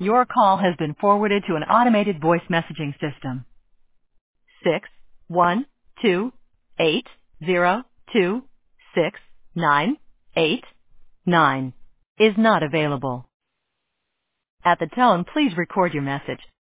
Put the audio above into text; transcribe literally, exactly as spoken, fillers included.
Your call has been forwarded to an automated voice messaging system. Six one two eight zero two six nine eight nine is not available. At the tone, please record your message.